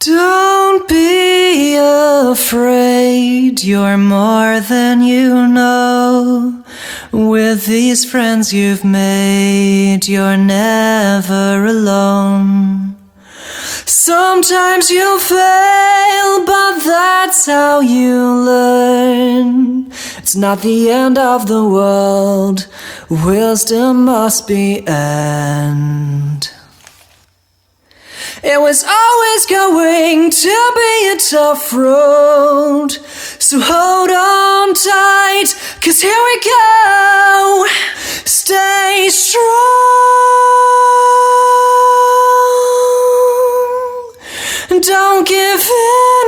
Don't be afraid, you're more than you know. With these friends you've made, you're never alone. Sometimes you'll fail, but that's how you learn. It's not the end of the world, wisdom must be earned. It was always going to be a tough road, so hold on tight, 'cause here we go. Stay strong, don't give in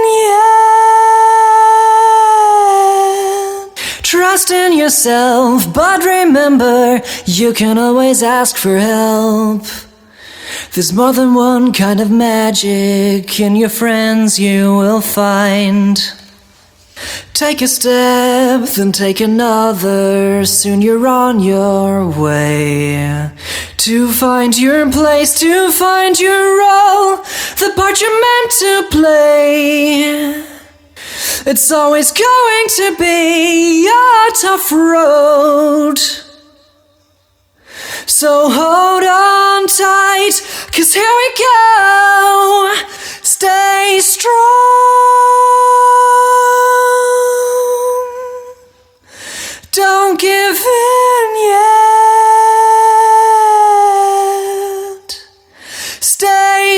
yet. Trust in yourself, but remember, you can always ask for help. There's more than one kind of magic in your friends you will find. Take a step, then take another, soon you're on your way. To find your place, to find your role, the part you're meant to play. It's always going to be a tough road, so hold on tight, 'cause here we go. Stay strong, don't give in yet. Stay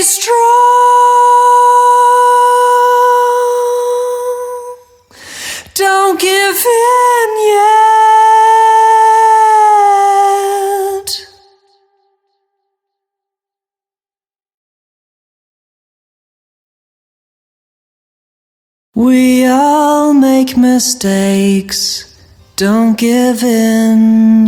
strong, don't give in yet. We all make mistakes, don't give in